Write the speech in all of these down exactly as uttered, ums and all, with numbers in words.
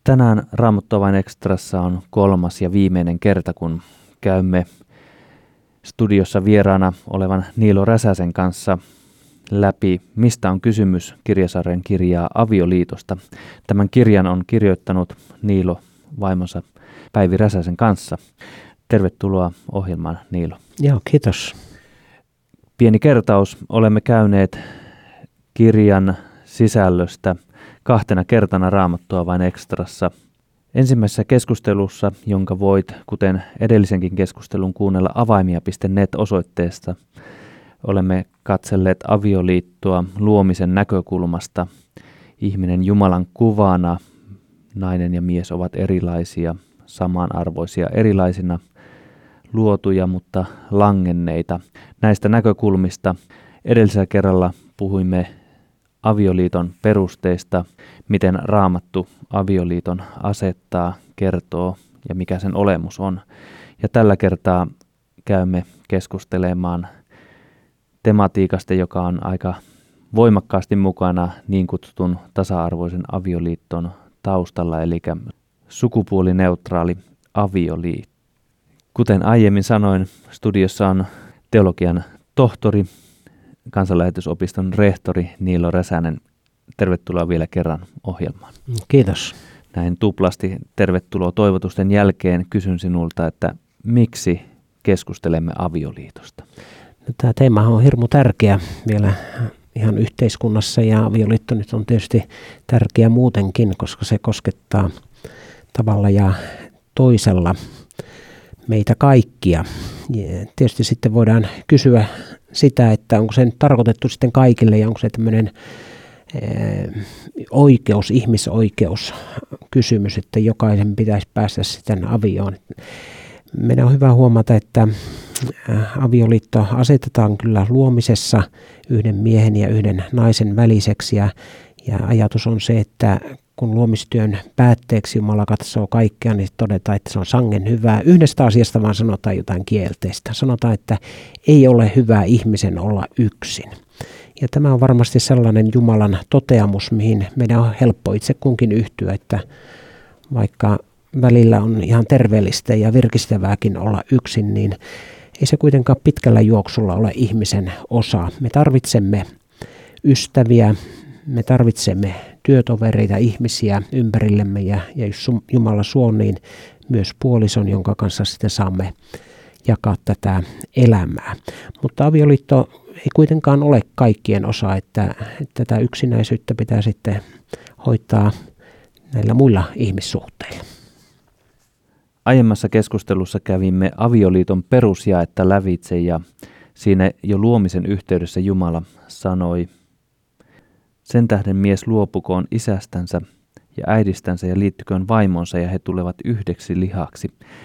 Tänään Raamattu Avain Extrassa on kolmas ja viimeinen kerta, kun käymme studiossa vieraana olevan Niilo Räsäsen kanssa läpi, mistä on kysymys kirjasarjan kirjaa Avioliitosta. Tämän kirjan on kirjoittanut Niilo vaimonsa Päivi Räsäsen kanssa. Tervetuloa ohjelmaan, Niilo. Joo, kiitos. Pieni kertaus. Olemme käyneet kirjan sisällöstä kahtena kertana Raamattu Avain Extrassa. Ensimmäisessä keskustelussa, jonka voit, kuten edellisenkin keskustelun, kuunnella avaimia piste net osoitteesta, olemme katselleet avioliittoa luomisen näkökulmasta. Ihminen Jumalan kuvana, nainen ja mies ovat erilaisia, samanarvoisia, erilaisina luotuja, mutta langenneita. Näistä näkökulmista edellisellä kerralla puhuimme avioliiton perusteista, miten Raamattu avioliiton asettaa, kertoo ja mikä sen olemus on. Ja tällä kertaa käymme keskustelemaan tematiikasta, joka on aika voimakkaasti mukana niin kutsutun tasa-arvoisen avioliiton taustalla, eli sukupuolineutraali avioliitto. Kuten aiemmin sanoin, studiossa on teologian tohtori, Kansanlähetysopiston rehtori Niilo Räsänen. Tervetuloa vielä kerran ohjelmaan. Kiitos. Näin tuplasti tervetuloa toivotusten jälkeen kysyn sinulta, että miksi keskustelemme avioliitosta? No, tämä teema on hirmu tärkeä vielä ihan yhteiskunnassa, ja avioliitto nyt on tietysti tärkeä muutenkin, koska se koskettaa tavalla ja toisella meitä kaikkia. Ja tietysti sitten voidaan kysyä sitä, että onko se nyt tarkoitettu sitten kaikille ja onko se tämmöinen oikeus, ihmisoikeus kysymys, että jokaisen pitäisi päästä sitten avioon. Meidän on hyvä huomata, että avioliitto asetetaan kyllä luomisessa yhden miehen ja yhden naisen väliseksi, ja, ja ajatus on se, että kun luomistyön päätteeksi Jumala katsoo kaikkea, niin todetaan, että se on sangen hyvää. Yhdestä asiasta vaan sanotaan jotain kielteistä. Sanotaan, että ei ole hyvä ihmisen olla yksin. Ja tämä on varmasti sellainen Jumalan toteamus, mihin meidän on helppo itse kunkin yhtyä, että vaikka välillä on ihan terveellistä ja virkistävääkin olla yksin, niin ei se kuitenkaan pitkällä juoksulla ole ihmisen osa. Me tarvitsemme ystäviä, me tarvitsemme työtovereita, ihmisiä ympärillemme, ja, ja jos Jumala suo, niin myös puolison, jonka kanssa sitten saamme jakaa tätä elämää. Mutta avioliitto ei kuitenkaan ole kaikkien osa, että, että tätä yksinäisyyttä pitää sitten hoitaa näillä muilla ihmissuhteilla. Aiemmassa keskustelussa kävimme avioliiton perusjaetta lävitse, ja siinä jo luomisen yhteydessä Jumala sanoi: sen tähden mies luopukoon isästänsä ja äidistänsä ja liittyköön vaimonsa, ja he tulevat yhdeksi lihaksi.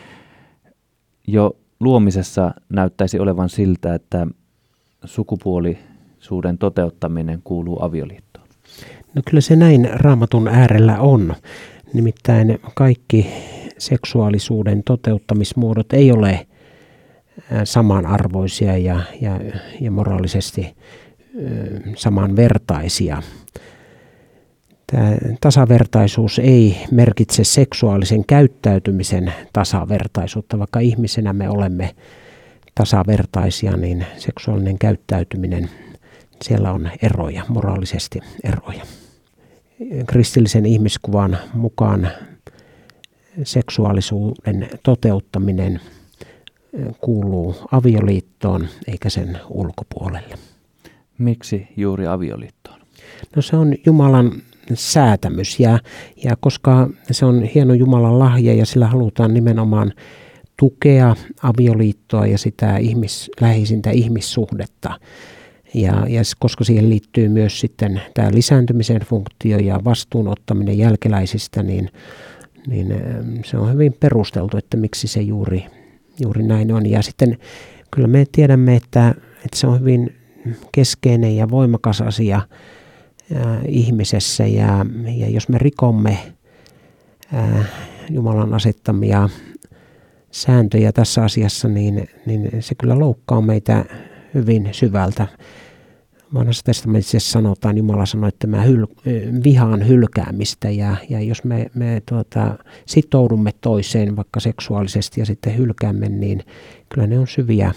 Jo luomisessa näyttäisi olevan siltä, että sukupuolisuuden toteuttaminen kuuluu avioliittoon. No kyllä se näin Raamatun äärellä on. Nimittäin kaikki seksuaalisuuden toteuttamismuodot ei ole samanarvoisia ja, ja, ja moraalisesti samanvertaisia. Tämä tasavertaisuus ei merkitse seksuaalisen käyttäytymisen tasavertaisuutta. Vaikka ihmisenä me olemme tasavertaisia, niin seksuaalinen käyttäytyminen, siellä on eroja, moraalisesti eroja. Kristillisen ihmiskuvan mukaan seksuaalisuuden toteuttaminen kuuluu avioliittoon eikä sen ulkopuolelle. Miksi juuri avioliittoon? No se on Jumalan säätämys, ja, ja koska se on hieno Jumalan lahja ja sillä halutaan nimenomaan tukea avioliittoa ja sitä ihmis, läheisintä ihmissuhdetta. Ja, ja koska siihen liittyy myös sitten tämä lisääntymisen funktio ja vastuunottaminen jälkeläisistä, niin, niin se on hyvin perusteltu, että miksi se juuri, juuri näin on. Ja sitten kyllä me tiedämme, että, että se on hyvin keskeinen ja voimakas asia ää, ihmisessä, ja, ja jos me rikomme ää, Jumalan asettamia sääntöjä tässä asiassa, niin, niin se kyllä loukkaa meitä hyvin syvältä. Vanhassa testamentissa sanotaan, Jumala sanoi, että mä hyl- vihaan hylkäämistä ja, ja jos me, me tuota, sitoudumme toiseen vaikka seksuaalisesti ja sitten hylkäämme, niin kyllä ne on syviä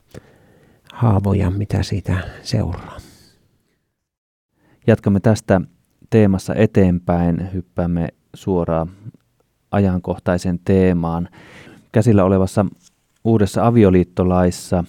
haavoja, mitä siitä seuraa. Jatkamme tästä teemassa eteenpäin, hyppäämme suoraan ajankohtaisen teemaan. Käsillä olevassa uudessa avioliittolaissa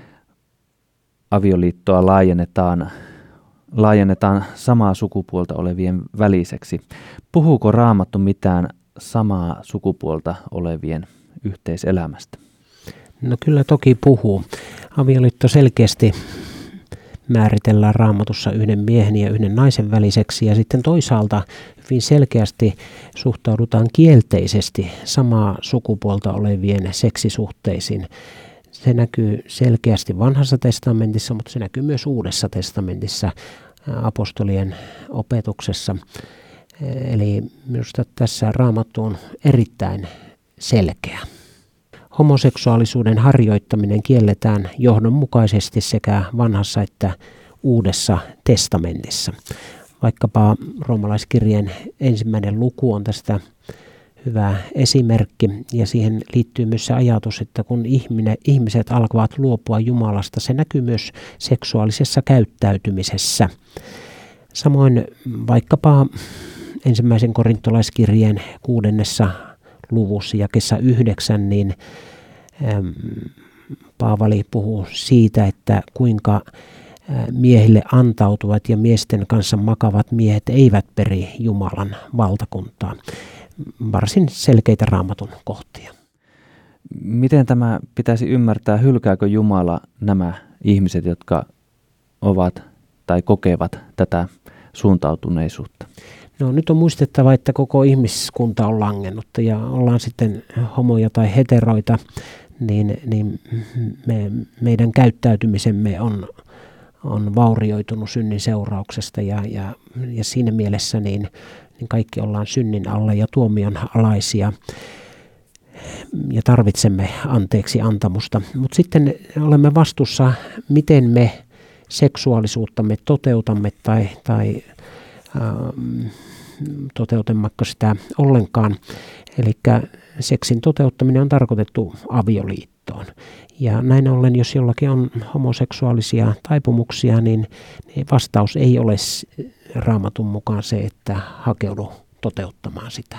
avioliittoa laajennetaan, laajennetaan samaa sukupuolta olevien väliseksi. Puhuuko Raamattu mitään samaa sukupuolta olevien yhteiselämästä? No kyllä toki puhuu. Avioliitto selkeästi määritellään Raamatussa yhden miehen ja yhden naisen väliseksi ja sitten toisaalta hyvin selkeästi suhtaudutaan kielteisesti samaa sukupuolta olevien seksisuhteisiin. Se näkyy selkeästi Vanhassa testamentissa, mutta se näkyy myös Uudessa testamentissa apostolien opetuksessa. Eli minusta tässä Raamattu on erittäin selkeä. Homoseksuaalisuuden harjoittaminen kielletään johdonmukaisesti sekä Vanhassa että Uudessa testamentissa. Vaikkapa roomalaiskirjeen ensimmäinen luku on tästä hyvä esimerkki ja siihen liittyy myös se ajatus, että kun ihminen, ihmiset alkavat luopua Jumalasta, se näkyy myös seksuaalisessa käyttäytymisessä. Samoin vaikkapa ensimmäisen korintolaiskirjeen kuudennessa luvussa jakeessa yhdeksän, niin äm, Paavali puhuu siitä, että kuinka miehille antautuvat ja miesten kanssa makavat miehet eivät peri Jumalan valtakuntaa. Varsin selkeitä Raamatun kohtia. Miten tämä pitäisi ymmärtää? Hylkääkö Jumala nämä ihmiset, jotka ovat tai kokevat tätä suuntautuneisuutta? No nyt on muistettava, että koko ihmiskunta on langennut ja ollaan sitten homoja tai heteroita, niin, niin me, meidän käyttäytymisemme on, on vaurioitunut synnin seurauksesta ja, ja, ja siinä mielessä niin, niin kaikki ollaan synnin alla ja tuomion alaisia ja tarvitsemme anteeksi antamusta. Mutta sitten olemme vastuussa, miten me seksuaalisuuttamme toteutamme tai, tai ähm, toteutammeko sitä ollenkaan. Eli seksin toteuttaminen on tarkoitettu avioliittoon. Ja näin ollen, jos jollakin on homoseksuaalisia taipumuksia, niin vastaus ei ole Raamatun mukaan se, että hakeudu toteuttamaan sitä.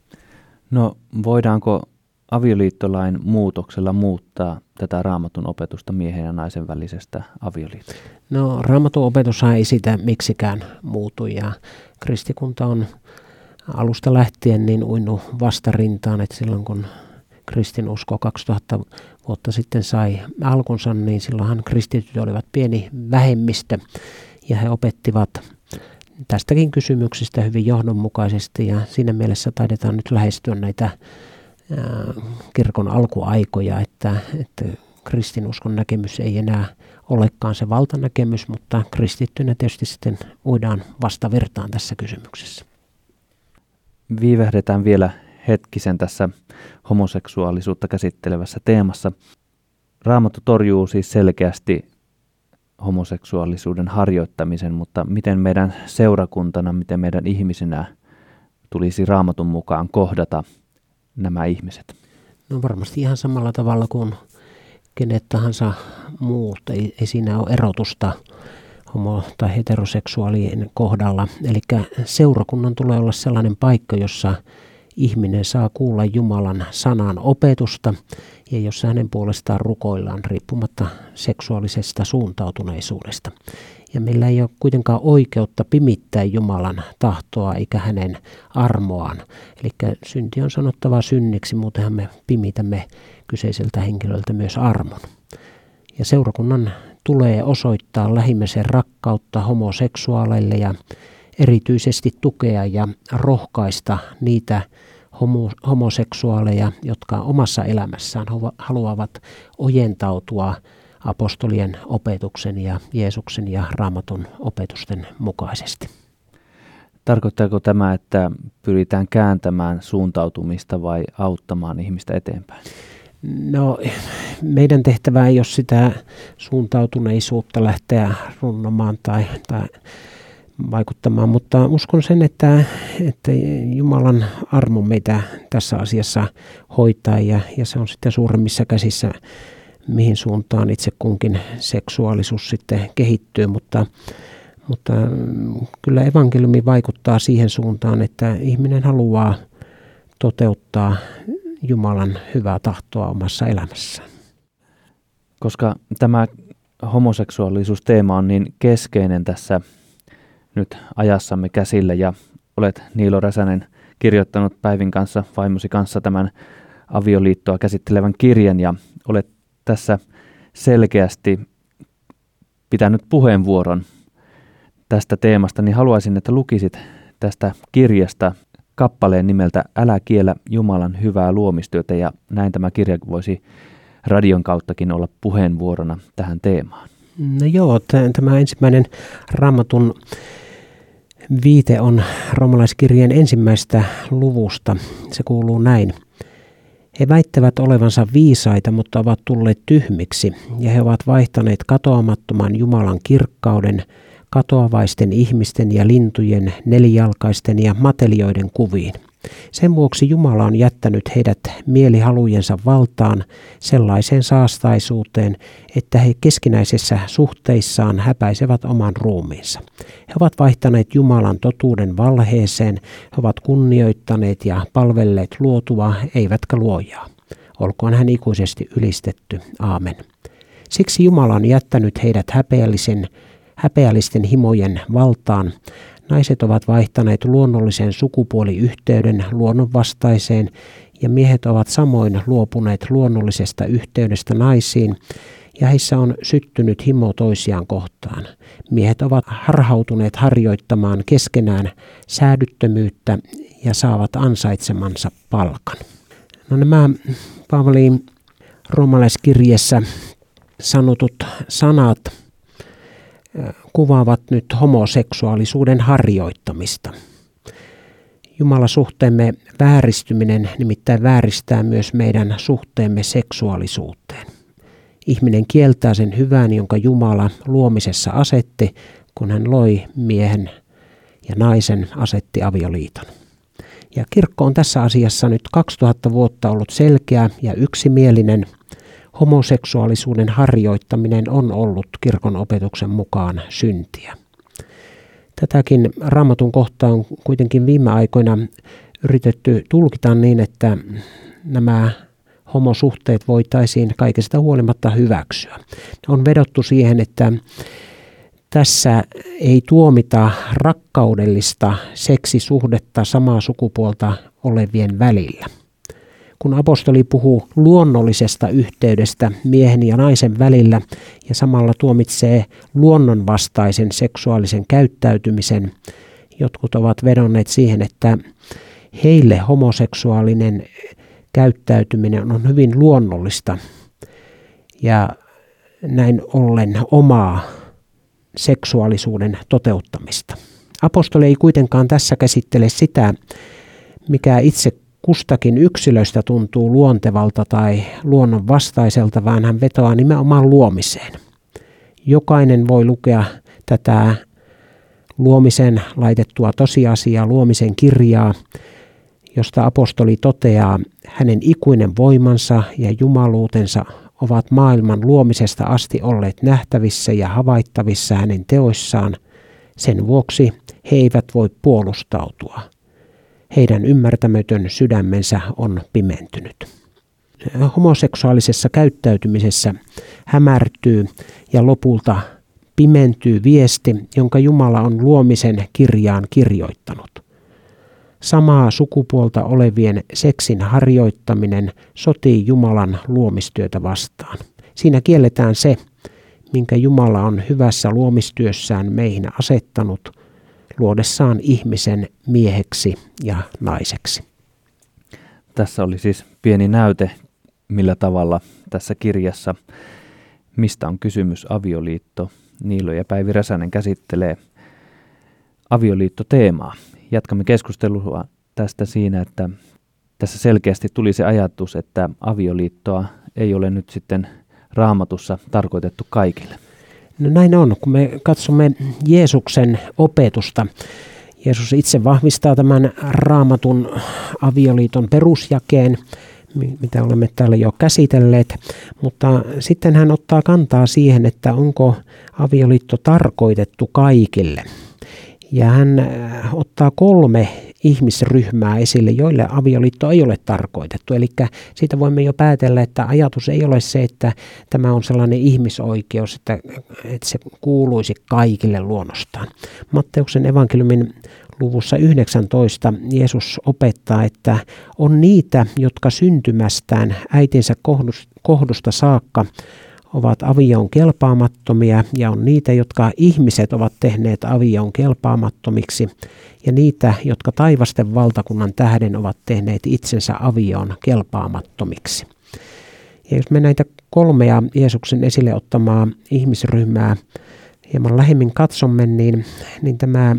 No voidaanko avioliittolain muutoksella muuttaa tätä Raamatun opetusta miehen ja naisen välisestä avioliitosta? No Raamatun opetushan ei sitä miksikään muutu ja kristikunta on alusta lähtien niin uinut vastarintaan, että silloin kun kristinusko kaksituhatta vuotta sitten sai alkunsa, niin silloinhan kristityt olivat pieni vähemmistö ja he opettivat tästäkin kysymyksistä hyvin johdonmukaisesti ja siinä mielessä taidetaan nyt lähestyä näitä ää, kirkon alkuaikoja, että, että kristinuskon näkemys ei enää olekaan se valtanäkemys, mutta kristittynä tietysti sitten uidaan vastavirtaan tässä kysymyksessä. Viivähdetään vielä hetkisen tässä homoseksuaalisuutta käsittelevässä teemassa. Raamattu torjuu siis selkeästi homoseksuaalisuuden harjoittamisen, mutta miten meidän seurakuntana, miten meidän ihmisinä tulisi Raamatun mukaan kohdata nämä ihmiset? No varmasti ihan samalla tavalla kuin kenet tahansa muut. Ei, ei siinä ole erotusta homo- tai heteroseksuaalien kohdalla. Eli seurakunnan tulee olla sellainen paikka, jossa ihminen saa kuulla Jumalan sanan opetusta ja jossa hänen puolestaan rukoillaan riippumatta seksuaalisesta suuntautuneisuudesta. Ja meillä ei ole kuitenkaan oikeutta pimittää Jumalan tahtoa eikä hänen armoaan. Eli synti on sanottava synniksi, muutenhan me pimitämme kyseiseltä henkilöltä myös armon. Ja seurakunnan tulee osoittaa lähimmäisen rakkautta homoseksuaaleille ja erityisesti tukea ja rohkaista niitä homo, homoseksuaaleja, jotka omassa elämässään haluavat ojentautua apostolien opetuksen ja Jeesuksen ja Raamatun opetusten mukaisesti. Tarkoittaako tämä, että pyritään kääntämään suuntautumista vai auttamaan ihmistä eteenpäin? No, meidän tehtävä ei ole sitä suuntautuneisuutta lähteä runnomaan tai, tai vaikuttamaan, mutta uskon sen, että, että Jumalan armo meitä tässä asiassa hoitaa ja, ja se on sitten suuremmissa käsissä, mihin suuntaan itse kunkin seksuaalisuus sitten kehittyy, mutta, mutta kyllä evankeliumi vaikuttaa siihen suuntaan, että ihminen haluaa toteuttaa Jumalan hyvää tahtoa omassa elämässään. Koska tämä homoseksuaalisuusteema on niin keskeinen tässä nyt ajassamme käsillä ja olet Niilo Räsänen kirjoittanut Päivin kanssa, vaimosi kanssa tämän avioliittoa käsittelevän kirjan ja olet tässä selkeästi pitänyt puheenvuoron tästä teemasta, niin haluaisin, että lukisit tästä kirjasta kappaleen nimeltä Älä kiellä Jumalan hyvää luomistyötä ja näin tämä kirja voisi radion kauttakin olla puheenvuorona tähän teemaan. No joo, tämä ensimmäinen Raamatun viite on roomalaiskirjeen ensimmäistä luvusta. Se kuuluu näin. He väittävät olevansa viisaita, mutta ovat tulleet tyhmiksi, ja he ovat vaihtaneet katoamattoman Jumalan kirkkauden katoavaisten ihmisten ja lintujen, nelijalkaisten ja matelioiden kuviin. Sen vuoksi Jumala on jättänyt heidät mielihalujensa valtaan sellaiseen saastaisuuteen, että he keskinäisessä suhteissaan häpäisevät oman ruumiinsa. He ovat vaihtaneet Jumalan totuuden valheeseen, he ovat kunnioittaneet ja palvelleet luotua, eivätkä luojaa. Olkoon hän ikuisesti ylistetty. Aamen. Siksi Jumala on jättänyt heidät häpeällisen, häpeällisten himojen valtaan. Naiset ovat vaihtaneet luonnollisen sukupuoliyhteyden luonnonvastaiseen ja miehet ovat samoin luopuneet luonnollisesta yhteydestä naisiin ja heissä on syttynyt himo toisiaan kohtaan. Miehet ovat harhautuneet harjoittamaan keskenään säädyttömyyttä ja saavat ansaitsemansa palkan. No nämä Paavalin roomalaiskirjeessä sanotut sanat kuvaavat nyt homoseksuaalisuuden harjoittamista. Jumalasuhteemme vääristyminen nimittäin vääristää myös meidän suhteemme seksuaalisuuteen. Ihminen kieltää sen hyvän, jonka Jumala luomisessa asetti, kun hän loi miehen ja naisen, asetti avioliiton. Ja kirkko on tässä asiassa nyt kaksituhatta vuotta ollut selkeä ja yksimielinen. Homoseksuaalisuuden harjoittaminen on ollut kirkon opetuksen mukaan syntiä. Tätäkin Raamatun kohtaa on kuitenkin viime aikoina yritetty tulkita niin, että nämä homosuhteet voitaisiin kaikesta huolimatta hyväksyä. On vedottu siihen, että tässä ei tuomita rakkaudellista seksisuhdetta samaa sukupuolta olevien välillä. Kun apostoli puhuu luonnollisesta yhteydestä miehen ja naisen välillä ja samalla tuomitsee luonnonvastaisen seksuaalisen käyttäytymisen, jotkut ovat vedonneet siihen, että heille homoseksuaalinen käyttäytyminen on hyvin luonnollista ja näin ollen omaa seksuaalisuuden toteuttamista. Apostoli ei kuitenkaan tässä käsittele sitä, mikä itse kustakin yksilöistä tuntuu luontevalta tai luonnonvastaiselta, vaan hän vetoaa nimenomaan luomiseen. Jokainen voi lukea tätä luomisen laitettua tosiasiaa, luomisen kirjaa, josta apostoli toteaa, hänen ikuinen voimansa ja jumaluutensa ovat maailman luomisesta asti olleet nähtävissä ja havaittavissa hänen teoissaan. Sen vuoksi he eivät voi puolustautua. Heidän ymmärtämätön sydämensä on pimentynyt. Homoseksuaalisessa käyttäytymisessä hämärtyy ja lopulta pimentyy viesti, jonka Jumala on luomisen kirjaan kirjoittanut. Samaa sukupuolta olevien seksin harjoittaminen sotii Jumalan luomistyötä vastaan. Siinä kielletään se, minkä Jumala on hyvässä luomistyössään meihin asettanut, luodessaan ihmisen mieheksi ja naiseksi. Tässä oli siis pieni näyte, millä tavalla tässä kirjassa, mistä on kysymys avioliitto. Niilo ja Päivi Räsänen käsittelee avioliittoteemaa. Jatkamme keskustelua tästä siinä, että tässä selkeästi tuli se ajatus, että avioliittoa ei ole nyt sitten Raamatussa tarkoitettu kaikille. No näin on, kun me katsomme Jeesuksen opetusta. Jeesus itse vahvistaa tämän Raamatun avioliiton perusjakeen, mitä olemme täällä jo käsitelleet, mutta sitten hän ottaa kantaa siihen, että onko avioliitto tarkoitettu kaikille. Ja hän ottaa kolme ihmisryhmää esille, joille avioliitto ei ole tarkoitettu. Eli siitä voimme jo päätellä, että ajatus ei ole se, että tämä on sellainen ihmisoikeus, että, että se kuuluisi kaikille luonnostaan. Matteuksen evankeliumin luvussa yhdeksäntoista Jeesus opettaa, että on niitä, jotka syntymästään äitinsä kohdusta saakka ovat avioon kelpaamattomia, ja on niitä, jotka ihmiset ovat tehneet avioon kelpaamattomiksi, ja niitä, jotka taivasten valtakunnan tähden ovat tehneet itsensä avioon kelpaamattomiksi. Ja jos me näitä kolmea Jeesuksen esille ottamaa ihmisryhmää hieman lähemmin katsomme, niin, niin tämä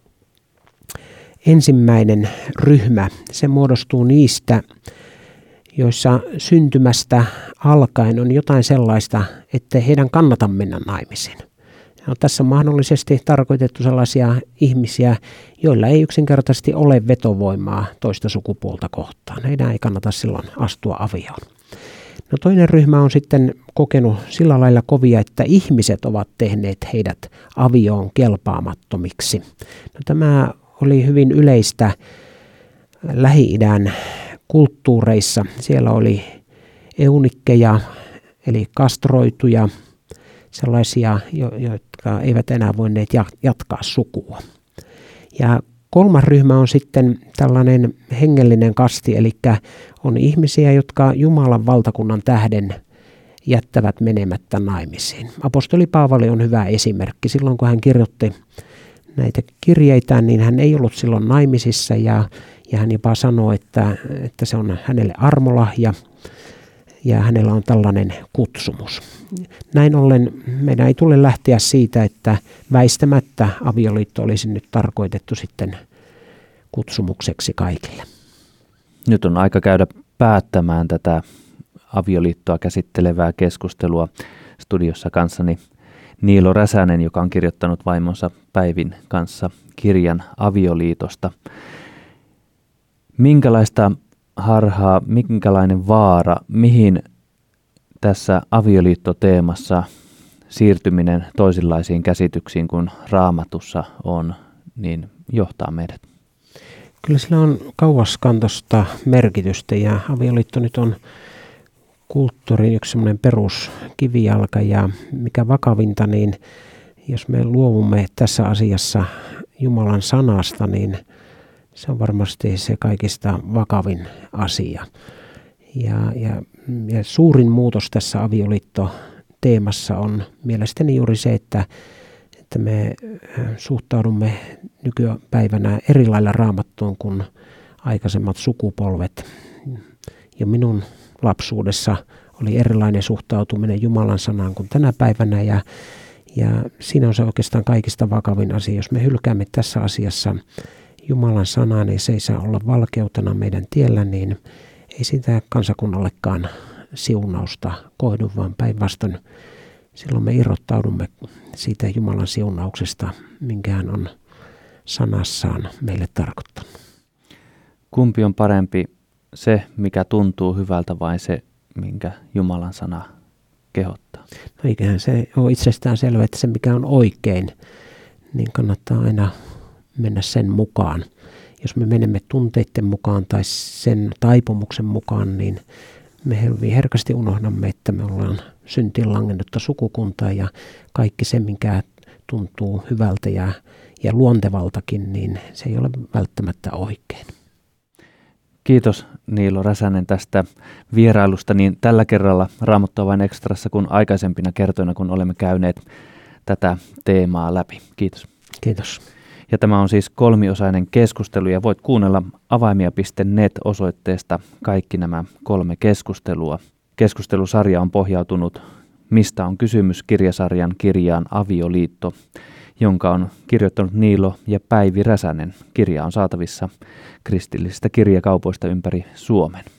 ensimmäinen ryhmä, se muodostuu niistä, joissa syntymästä alkaen on jotain sellaista, että heidän kannata mennä naimisiin. No, tässä on mahdollisesti tarkoitettu sellaisia ihmisiä, joilla ei yksinkertaisesti ole vetovoimaa toista sukupuolta kohtaan. Heidän ei kannata silloin astua avioon. No, toinen ryhmä on sitten kokenut sillä lailla kovia, että ihmiset ovat tehneet heidät avioon kelpaamattomiksi. No, tämä oli hyvin yleistä Lähi-idän kulttuureissa. Siellä oli eunikkeja, eli kastroituja, sellaisia, jotka eivät enää voineet jatkaa sukua. Ja kolmas ryhmä on sitten tällainen hengellinen kasti, eli on ihmisiä, jotka Jumalan valtakunnan tähden jättävät menemättä naimisiin. Apostoli Paavali on hyvä esimerkki. Silloin kun hän kirjoitti näitä kirjeitään, niin hän ei ollut silloin naimisissa, ja, ja hän jopa sanoo, että, että se on hänelle armolahja ja hänellä on tällainen kutsumus. Näin ollen meidän ei tule lähteä siitä, että väistämättä avioliitto olisi nyt tarkoitettu sitten kutsumukseksi kaikille. Nyt on aika käydä päättämään tätä avioliittoa käsittelevää keskustelua studiossa kanssani Niilo Räsänen, joka on kirjoittanut vaimonsa Päivin kanssa kirjan avioliitosta. Minkälaista harhaa, minkälainen vaara, mihin tässä avioliittoteemassa siirtyminen toisenlaisiin käsityksiin kuin Raamatussa on, niin johtaa meidät? Kyllä sillä on kauaskantoista merkitystä, ja avioliitto nyt on kulttuurin yksi semmoinen peruskivijalka, ja mikä vakavinta, niin jos me luovumme tässä asiassa Jumalan sanasta, niin se on varmasti se kaikista vakavin asia. Ja, ja, ja suurin muutos tässä avioliittoteemassa on mielestäni juuri se, että, että me suhtaudumme nykypäivänä eri lailla Raamattuun kuin aikaisemmat sukupolvet. Ja minun lapsuudessa oli erilainen suhtautuminen Jumalan sanaan kuin tänä päivänä, ja, ja siinä on se oikeastaan kaikista vakavin asia. Jos me hylkäämme tässä asiassa Jumalan sanaa, niin se ei saa olla valkeutena meidän tiellä, niin ei sitä kansakunnallekaan siunausta koidu, vaan päinvastoin silloin me irrottaudumme siitä Jumalan siunauksesta, minkä hän on sanassaan meille tarkoittanut. Kumpi on parempi, se mikä tuntuu hyvältä vai se, minkä Jumalan sana kehottaa? No eiköhän se ole itsestään selvä, että se mikä on oikein, niin kannattaa aina mennä sen mukaan. Jos me menemme tunteiden mukaan tai sen taipumuksen mukaan, niin me hyvin herkästi unohdamme, että me ollaan syntiin langennutta sukukuntaa, ja kaikki se, mikä tuntuu hyvältä ja, ja luontevaltakin, niin se ei ole välttämättä oikein. Kiitos Niilo Räsänen tästä vierailusta niin tällä kerralla Raamattua vain ekstrassa kuin aikaisempina kertoina, kun olemme käyneet tätä teemaa läpi. Kiitos. Kiitos. Ja tämä on siis kolmiosainen keskustelu, ja voit kuunnella avaimia piste net osoitteesta kaikki nämä kolme keskustelua. Keskustelusarja on pohjautunut Mistä on kysymys -kirjasarjan kirjaan Avioliitto, jonka on kirjoittanut Niilo ja Päivi Räsänen. Kirja on saatavissa kristillisistä kirjakaupoista ympäri Suomen.